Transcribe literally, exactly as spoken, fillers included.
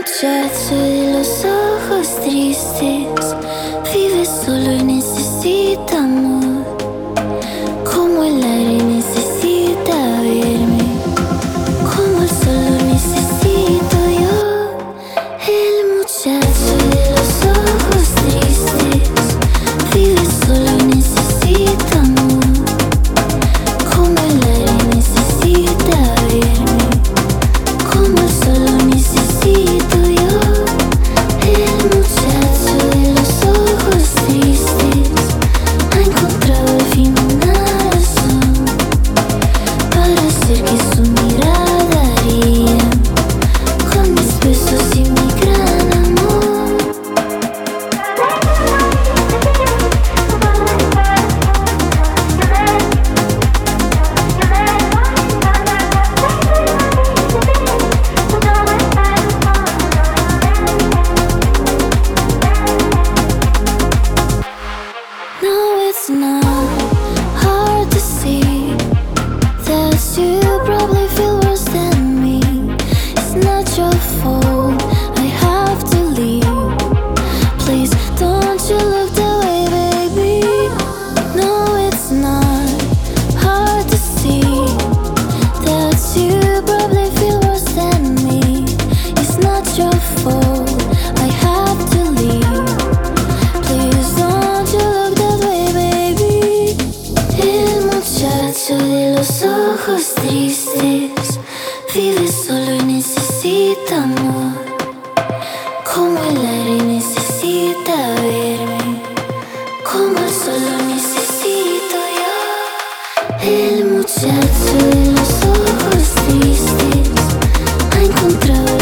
muchacho de los ojos tristes vive solo y necesita amor, como el aire necesita verme, como el sol lo necesito yo. El muchacho de los ojos tristes vive solo y necesita amor, como el aire necesita verme, como el sol lo necesito yo. El muchacho de los ojos tristes ha encontrado al fin una razón para hacer que su mirada ría con mis besos y mi gran amor. No, it's not hard to see that you probably feel worse than me. It's not your fault, I have to leave. Please don't you look that way, baby. No, it's not hard to see that you probably feel worse than me. It's not your fault, I have to leave. Please don't you look that way, baby. El muchacho de los ojos tristes vive solo y necesita amor, como el aire necesita verme, como el sol lo necesito yo. El muchacho de los ojos tristes ha encontrado